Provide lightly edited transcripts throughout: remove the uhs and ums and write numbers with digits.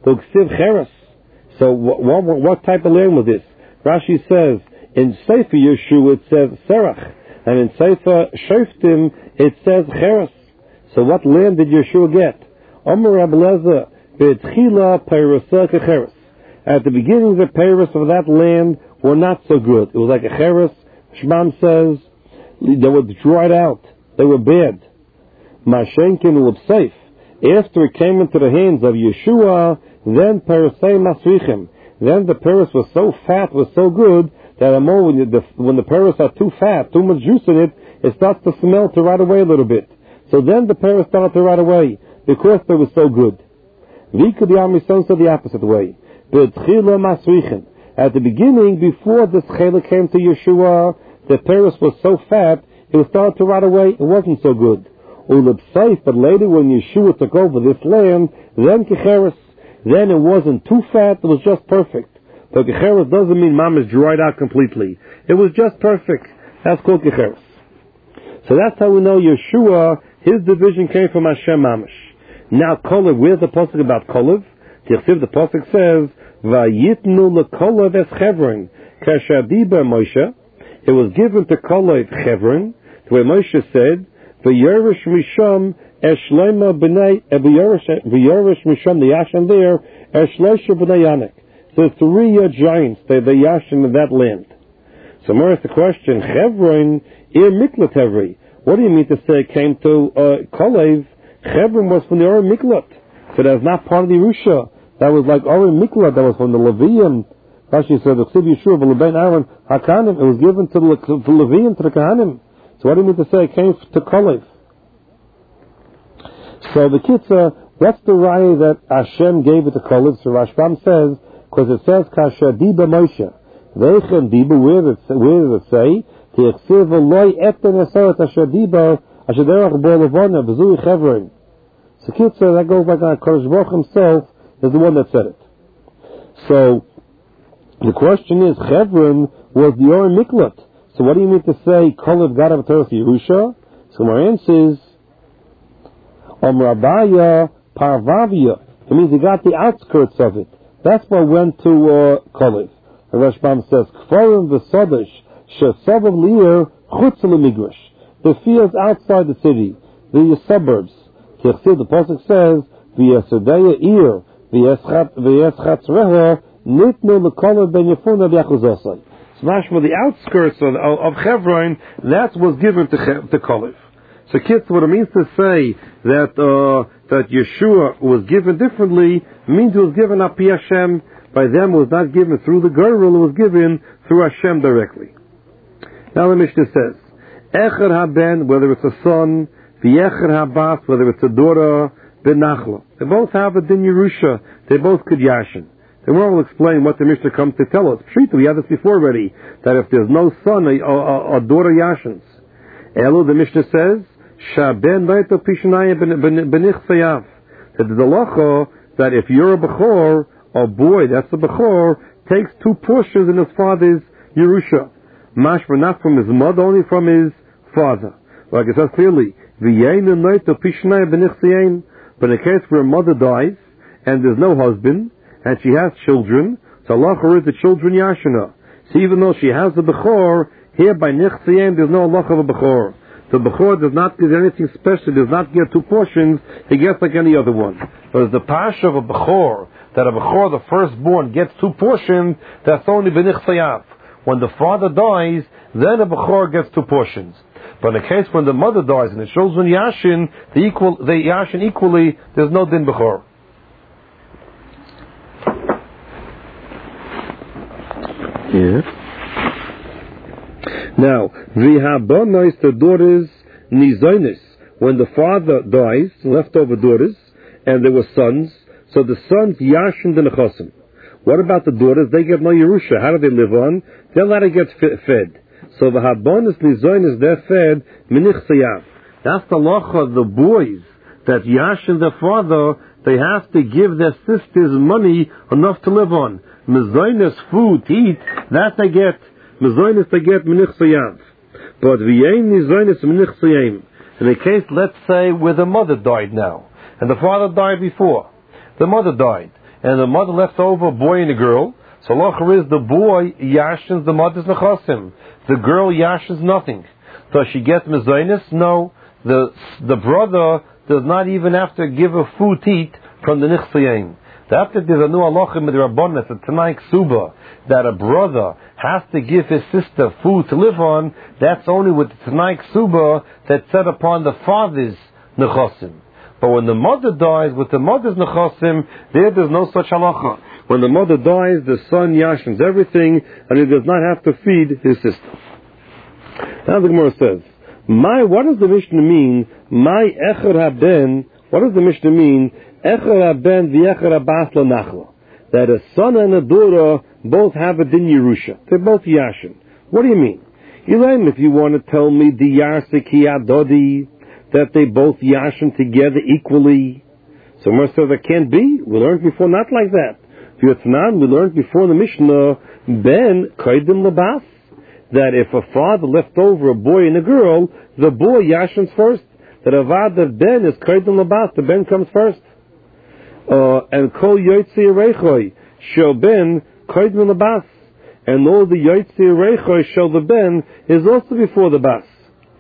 Uksiv Cheres. So what type of land was this? Rashi says, in Sefer Yeshua it says Serach, and in Sefer Shoftim it says Cheres. So what land did Yeshua get? Omer Rabbi Lezer, B'tchila Peirasa Kecheres. At the beginning, the peiros of that land were not so good. It was like a cheres. Shmam says they were dried out. They were bad. Mashenkin L'Bseif. After it came into the hands of Yeshua, then Perasei Masrichim. Then the peiros was so fat, was so good, that when the peiros are too fat, too much juice in it, it starts to smell, to rot away a little bit. So then the peiros started to rot away, because they were so good. Vikudiyam Yisrael said the opposite way. At the beginning, before this chela came to Yeshua, the peiros was so fat, it was started to rot away, it wasn't so good. But later when Yeshua took over this land, then kecheres, then it wasn't too fat, it was just perfect. But kecheres doesn't mean mamash dried out completely. It was just perfect. That's called kecheres. So that's how we know Yeshua, his division came from Hashem mamash. Now Kolev, where's the pasuk about Kolev? The pasuk says, "Vayitnu leKolev es Chevron, kashadiba Moshe." It was given to Kolev Chevron, the way Moshe said, "V'yorish misham eshleima b'nei v'yorish misham the yashin there eshleisha b'nei Yanek." So 3 giants, the yashin of that land. So more is the question: Chevron ir miklat Hevri. What do you mean to say it came to Kolev? Chevron was from the Or Miklat, so that's not part of the Yerusha. That was like Or Miklat, that was from the Levium. Rashi said the Ksiv Yeshua v'Lebein Aaron Hakanim. It was given to the Levium, to the Kahanim. So what do you mean to say it came to Kolev? So the Kitzah, what's the raya that Hashem gave it to Kolev? So Rashbam says, because it says Kasher Diba Moshe. Veichem Diba, where does it say? Ti'chsiv Eloi Eten Eseret Asher Diba Asher Derech Bo Levana V'Zui Chevron. So Kitzah, that goes like Kodesh Baruch himself is the one that said it. So the question is, Chevron was the Or Miklat. So what do you mean to say Kolev got out of Torah Yerusha? So my answer is Rabaya Parvavia. It means he got the outskirts of it. That's what went to Kolev. The Rashbam says Kforim v'Sodesh sheSabav Lier Chutz L'Migrash. The fields outside the city, the suburbs. The pasuk says v'Yesedeya Ir v'Yeschatz Reha Nitnu l'Kolev ben Yefuna b'Yachuzosai. Smashma, the outskirts of Chevron, that was given to Kolev. So kids, what it means to say that Yeshua was given differently means it was given Api Hashem. By them, it was not given through the Gerul, it was given through Hashem directly. Now the Mishnah says, Echer haben, whether it's a son, V'echer habas, whether it's a daughter, Benachla. They both have a din Yerusha. They both could yashin. The Gemara will explain what the Mishnah comes to tell us. Pshita, we had this before already, that if there's no son, a daughter yashins. Elu, the Mishnah says, Shaben Naito Pishanaya Benich Sayav. That the halacha that if you're a Bechor, a boy, that's a Bechor, takes 2 portions in his father's Yerusha. Mashma, not from his mother, only from his father. Like it says clearly, V'yein Naito Pishanaya Benich Sayav. But in a case where a mother dies, and there's no husband, and she has children, so Allah is the children Yashina. So even though she has a Bechor, here by Nich Sayav, there's no Allah of a Bechor. The Bechor does not get anything special, does not get 2 portions, he gets like any other one. But as the Pasha of a Bechor, that a Bechor, the firstborn, gets 2 portions, that's only Benich Sayav. When the father dies, then a Bechor gets 2 portions. But in the case when the mother dies and the children Yashin, they Yashin equally, there's no Din Bechor. Yeah. Now, V'habonos, the daughters, Nizonis, when the father dies, leftover daughters, and there were sons, so the sons Yashin the Nechosim. What about the daughters? They get no Yerusha. How do they live on? They're allowed to get fed. So the Habonos Nizonis, they're fed Minich Sayav. That's the lacha of the boys, that Yashin the father, they have to give their sisters money enough to live on. Mizonis, food to eat, that they get. Mizonis they get Minich Sayav. But V'yein Mizonis Minich Sayim. In the case, let's say, where the mother died now, and the father died before. The mother died, and the mother left over a boy and a girl. So halacha is the boy yashins the mother's nechasim. The girl yashins nothing. Does she get mezainis? No. The brother does not even have to give her food to eat from the nichsayin. After there's a new halacha in the Rabbanan, a Tanai Ksuba, that a brother has to give his sister food to live on, that's only with the Tanai Ksuba that's set upon the father's nechasim. But when the mother dies with the mother's nechasim, there's no such halacha. When the mother dies, the son yashins everything, and he does not have to feed his sister. Now the Gemara says, what does the Mishnah mean? My echad haben. What does the Mishnah mean? Echad haben v'echad habas l'nachla. That a son and a daughter both have a din Yerusha. They're both yashin. What do you mean? Elaim, if you want to tell me the yarsiki adodi, that they both yashin together equally. So Gemara says that can't be. We learned before not like that. We learned before in the Mishnah, ben kaidim labas, that if a father left over a boy and a girl, the boy yashins first. That avad of ben is kaidim labas, the ben comes first. And kol yotzi reichoi shel ben kaidim labas, and all the yotzi reichoi shel the ben is also before the bas.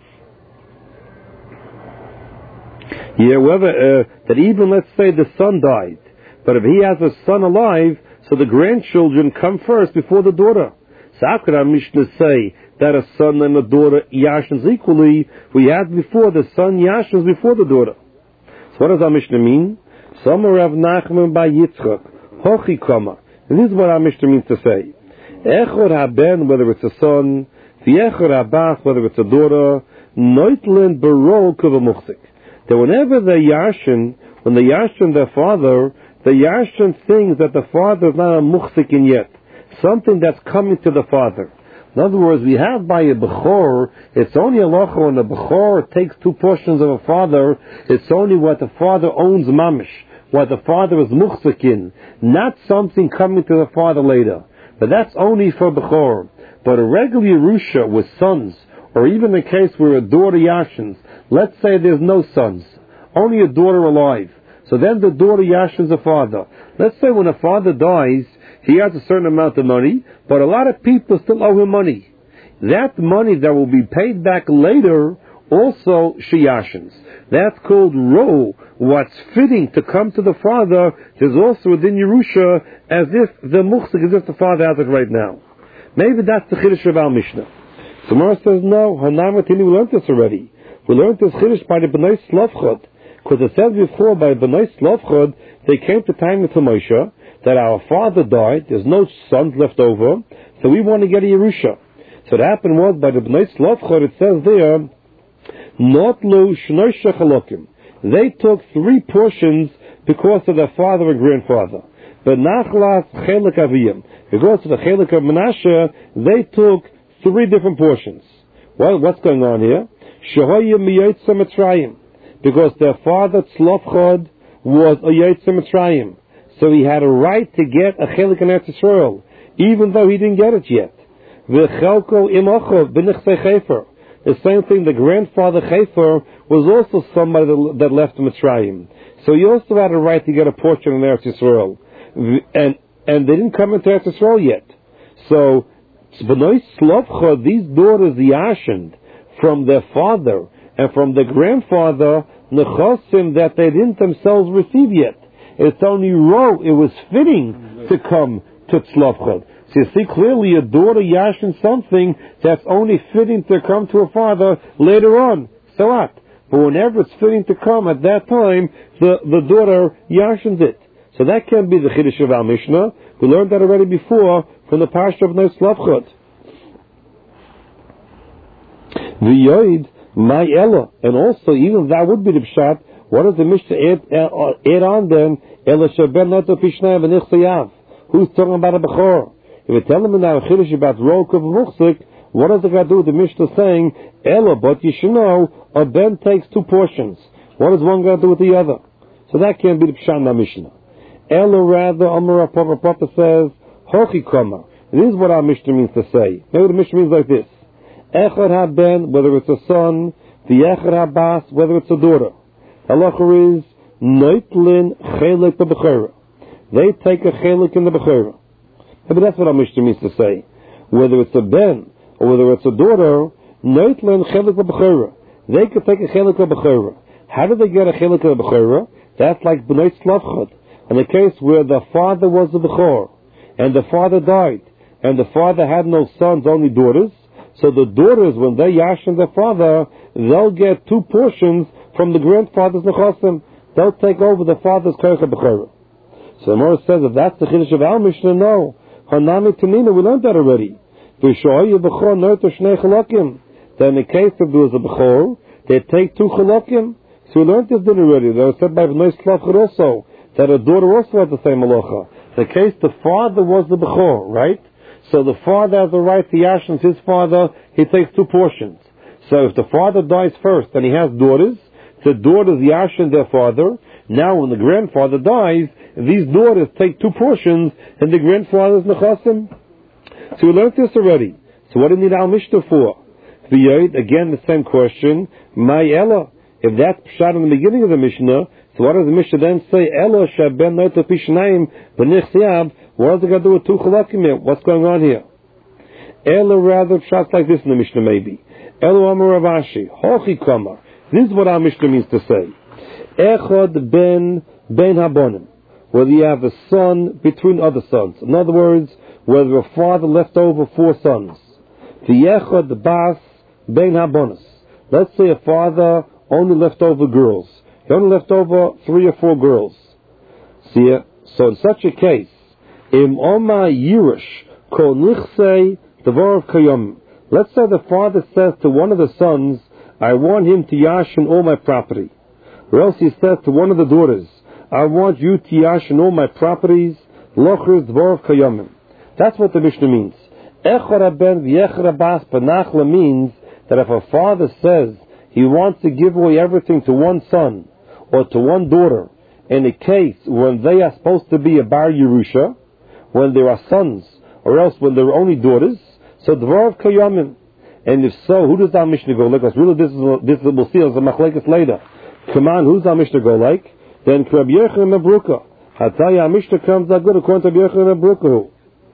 However, that even let's say the son died, but if he has a son alive, so the grandchildren come first before the daughter. So how could our Mishnah say that a son and a daughter yashins equally? We had before the son yashins before the daughter. So what does our Mishnah mean? Somer Rav Nachman by Yitzchak, Hochi Kama. And this is what our Mishnah means to say. Echor haben, whether it's a son, v'echor habas, whether it's a daughter, noitlen baro kuvamuchzik. That whenever they yashin, when they yashin their father, the yashin things that the father is not a muchzikin yet. Something that's coming to the father. In other words, we have by a bechor, it's only a locha when a bechor takes two portions of a father, it's only what the father owns mamish, what the father is muchzikin, not something coming to the father later. But that's only for bechor. But a regular Yerusha with sons, or even a case where a daughter yashins, let's say there's no sons, only a daughter alive. So then the daughter yashins the father. Let's say when a father dies, he has a certain amount of money, but a lot of people still owe him money. That money that will be paid back later, also she yashins. That's called ro. What's fitting to come to the father is also within Yerusha, as if the muchzik, as if the father has it right now. Maybe that's the Chiddush of our Mishnah. So Mara says, no, Hanamatini, we learned this already. We learned this Chiddush by the B'nai Slavchot. Because it said before by B'nai Slavchot, they came to time with Moshe, that our father died, there's no sons left over, so we want to get a Yerusha. So what happened was, by the B'nai Slavchot, it says there, Notlu Shnoi Shechalokim. They took 3 portions because of their father and grandfather. But Nachlas Chelik Aviyim. Because of the Chelik of Menashe, they took 3 different portions. Well, what's going on here? Shehoyim Miyotza Mitzrayim. Because their father, Tzlofchad, was a Yotza Mitzrayim. So he had a right to get a Chelik in Eretz Yisrael, even though he didn't get it yet. V'chelko imochov b'nichsei Chefer. The same thing, the grandfather Chefer was also somebody that left Mitzrayim. So he also had a right to get a portion in Eretz Yisrael. And they didn't come into Eretz Yisrael yet. So, B'nai Slavcha, these daughters yashined from their father and from their grandfather, nechasim that they didn't themselves receive yet. It's only ro, it was fitting to come to Tzlavchad. So you see clearly a daughter yashin something that's only fitting to come to a father later on. So what? But whenever it's fitting to come at that time, the daughter yashins it. So that can be the Chiddush of our Mishnah. We learned that already before from the Parsha of B'nai Slavchot. V'yoid my Ella, and also even that would be the pshat. What does the Mishnah add on then? Ella sheben neto pishnei v'nichsayav. Who's talking about a bechor? If we tell them now a Chiddush about Rok of Muchzik, what does it got to do with the Mishnah saying Ella? But you should know a ben takes 2 portions. What does one got to do with the other? So that can't be the pshat in the Mishnah. Ella rather, Amar Papa says, Hochi Kama. This is what our Mishnah means to say. Maybe the Mishnah means like this. Echad haben, whether it's a son, the Echad habas, whether it's a daughter. Halacha is, Noitlin Chelek B'Bechera. they take a chelik in the Bechira. But that's what our Mishnah means to say. Whether it's a ben or whether it's a daughter, Neutlen chelik Bechira. They could take a chelik Bechira. How do they get a chelik Bechira? That's like B'nai Tzlavchad. In the case where the father was the Bechor, and the father died, and the father had no sons, only daughters, so the daughters, when they yashin their father, they'll get 2 portions from the grandfather's nechasim. They'll take over the father's Koyach Bechira. So the Gemara says, if that's the Chiddush of our Mishnah, no. Hanami Tanina, we learned that already. Then in the case if there was a Bechor, they take 2 chalakim. So we learned this din already. That was said by B'nai Tzlavchad also, that a daughter also had the same halacha. The case the father was the Bechor, right? So the father has the right to yashin his father, he takes 2 portions. So if the father dies first and he has daughters, the daughters yashin their father. Now when the grandfather dies, these daughters take 2 portions and the grandfather's nechasim. So we learned this already. So what do you need our Mishnah for? Again the same question. My Ella. If that's pshat in the beginning of the Mishnah, so what does the Mishnah then say? Ella shaben noto pishnaim b'nich siab. What does it got to do with 2 chalakim here? What's going on here? Ella rather pshat like this in the Mishnah maybe. Ella amar Rav Ashi hochi kamar. This is what our Mishnah means to say. Echad ben habonim. Whether you have a son between other sons. In other words, whether a father left over 4 sons. V'yechad bas ben habonis. Let's say a father only left over girls. He only left over 3 or 4 girls. See, so in such a case, im oma yirish kol nichsei devar kayom. Let's say the father says to one of the sons, I want him to yashin all my property. Or else he says to one of the daughters, I want you to yashin all my properties. Lochris devar kayomim. That's what the Mishnah means. Echad ben v'yechad bas benachla means that if a father says he wants to give away everything to one son or to one daughter, in a case when they are supposed to be a bar Yerusha, when there are sons, or else when there are only daughters, so dvar of kayamim. And if so, who does our Mishnah go like? Because really this we'll see as a machlekes later. Come on, who's our Mishnah go like? Then Rabbi Yochanan ben Beruka. I'll tell you, our Mishnah comes out good according to Rabbi Yochanan ben Beruka.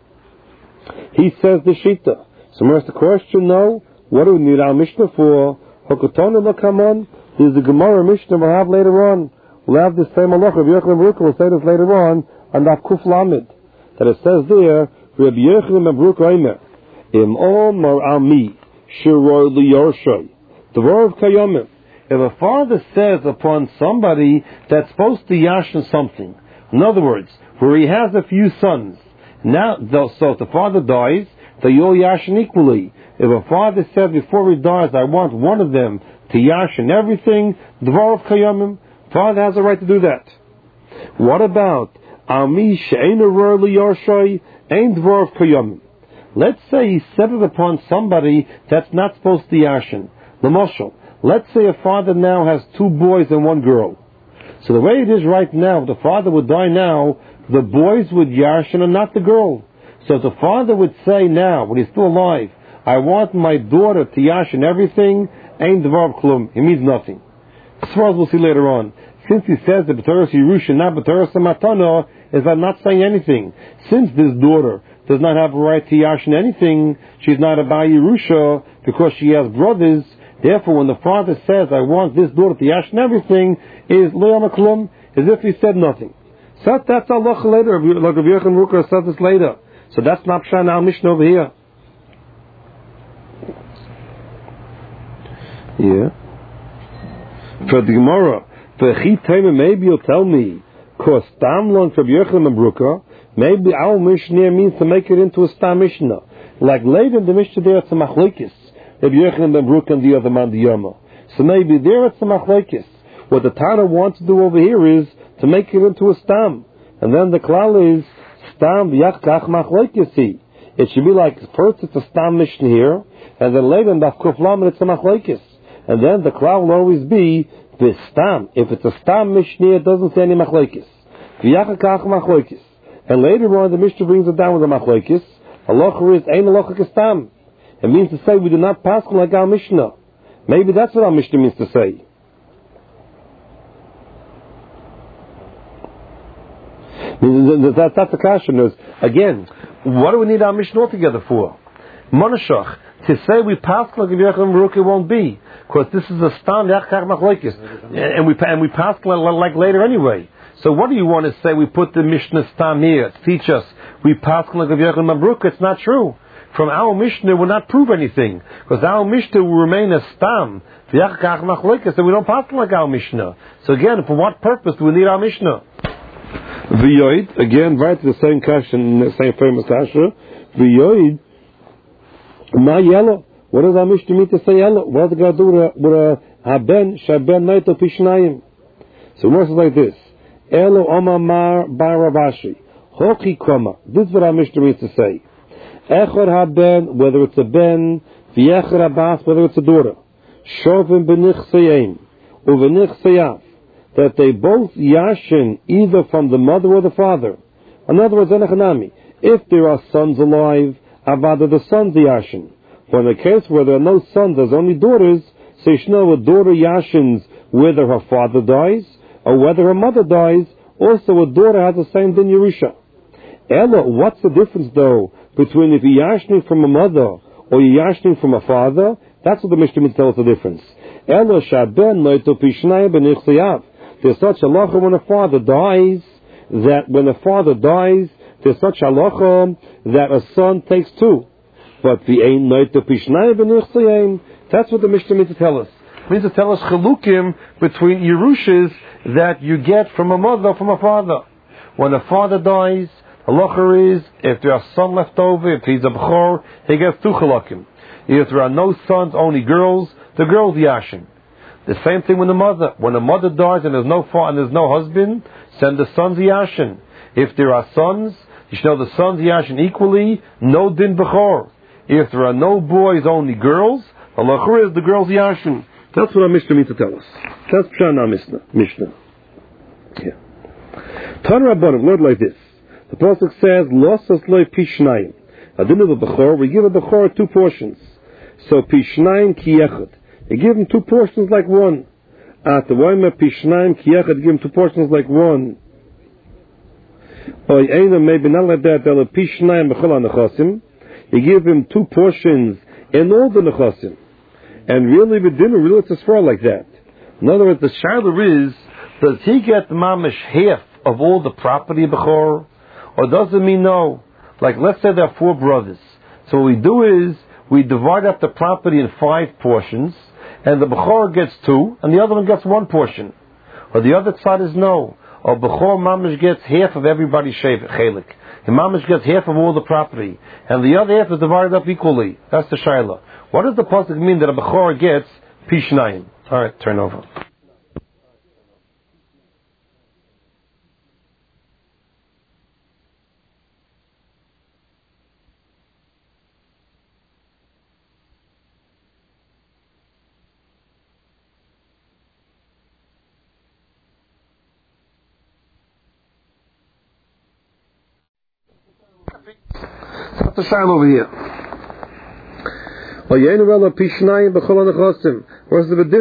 He says the Shita. So where's the question? No. What do we need our Mishnah for? Hokotonu l'kamon. There's the Gemara Mishnah we'll have later on. We'll have this same halacha. Rabbi Yochanan ben Beruka will say this later on Daf Kuf Lamed. That it says there, Rabbi Yochanan ben Beruka Eimer, Im Omar Ami Shiroi Liyorshay Dvar of Kayomim. If a father says upon somebody that's supposed to yashin something, in other words, where he has a few sons, now, so if the father dies, they all yashin equally. If a father said before he dies, I want one of them to yashin everything, Dvar of Kayomim, father has a right to do that. What about Ami she'einu ror liyorshay ein Dvar of Kayomim? Let's say he said it upon somebody that's not supposed to yashin. L'moshel, let's say a father now has 2 boys and 1 girl. So the way it is right now, if the father would die now, the boys would yashin and not the girl. So if the father would say now, when he's still alive, I want my daughter to yashin everything, ein Dvar klum, it means nothing. As far as we'll see later on. Since he says that B'toras Yerusha, not B'toras Matana, is I'm not saying anything. Since this daughter does not have a right to yashin anything, she's not a Bar Yerusha because she has brothers. Therefore, when the father says, I want this daughter to yashin everything, is Le'am Klum, as if he said nothing. So that's Allah later, like Rabbi Yochanan ben Beruka says this later. So that's not Pshan al Mishnah over here. Yeah. For the Gemara, maybe you'll tell me, because Stam long Rabbi Yochanan ben Beruka, maybe our Mishnah means to make it into a Stam Mishnah. Like later in the Mishnah there it's a machlekes. Rabbi Yochanan ben Beruka and the other man, the Yoma. So maybe there it's a machlekes. What the Tana wants to do over here is to make it into a Stam. And then the klal is Stam v'yachkach machlekes. It should be like, first it's a Stam Mishnah here, and then later in Daf Kuf Lamed it's a machlekes. And then the klal will always be the Stam. If it's a Stam Mishnah, it doesn't say any machlekes. V'yachkach machlekes. And later on the Mishnah brings it down with a machlekes. Halacha is ein halacha kestam. It means to say we do not pass like our Mishnah. Maybe that's what our Mishnah means to say. That's the question. Again, what do we need our Mishnah altogether for? Monashach. To say we pass like Yechon Baruch, it won't be, because this is a stand and we pass like later anyway. So what do you want to say? We put the Mishnah stam here to teach us we pass like Yechon Baruch. It's not true. From our Mishnah will not prove anything, because our Mishnah will remain a stam. So we don't pass like our Mishnah. So again, for what purpose do we need our Mishnah? V'yoid, again, right to the same question, the same famous kasha. V'yoid, ma yellow. What does our Mishnah mean to say yellow? What does it got to do with a haben shaben naito pishnayim? So it works like this. Elo omamar bar Ravashi. Hoki koma. This is what our Mishnah means to say. Echor haben, whether it's a ben, v'echor abbas, whether it's a daughter. Shovim benich sayim, uvenich sayav. That they both yashin either from the mother or the father. In other words, if there are sons alive, avada the sons yashin. For in the case where there are no sons, there's only daughters, so you know a daughter yashins whether her father dies or whether her mother dies. Also, a daughter has the same din Yerusha. Ella, what's the difference though between if you're yashning from a mother or you're yashning from a father? That's what the Mishnah tells us the difference. Ella shaben noito pishnai benich sayav. There's such a halacha when a father dies, there's such a halacha that a son takes two. But the ein noito pishnai benich sayim. That's what the Mishnah means to tell us. It means to tell us chalukim between Yerushas that you get from a mother or from a father. When a father dies, halacha is, if there are son left over, if he's a b'chor, he gets two chalukim. If there are no sons, only girls, the girls yashin. The same thing with the mother. When a mother dies and there's no father and there's no husband, send the sons yashin. If there are sons, you should know the sons yashin equally, no din b'chor. If there are no boys, only girls, halacha is the girls yashin. That's what our Mishnah means to tell us. That's Pshana Mishnah. Yeah. Tan Rabbanim, Lord, like this. The Pasuk says, Losas loy pishnayim. Adin of a b'chor, we give a b'chor 2 portions. So pishnayim ki echad. You give him 2 portions like one. At the Waima pishnayim ki echad, give him 2 portions like one. Or maybe not like that, they'll pishnayim b'chol nechasim. You give him 2 portions in all the nechasim. And really, the dinner, really, it's a svara like that. In other words, the shaila is, does he get the mamish half of all the property b'chor, or does it mean no? Like, let's say there are 4 brothers. So what we do is, we divide up the property in 5 portions, and the b'chor gets 2, and the other one gets 1 portion. Or the other side is no. Or b'chor mamish gets half of everybody's chelik. The mamish gets half of all the property, and the other half is divided up equally. That's the shaila. What does the pasuk mean that a b'chor gets pishnayim? All right, turn over. That's the shaila over here. What's the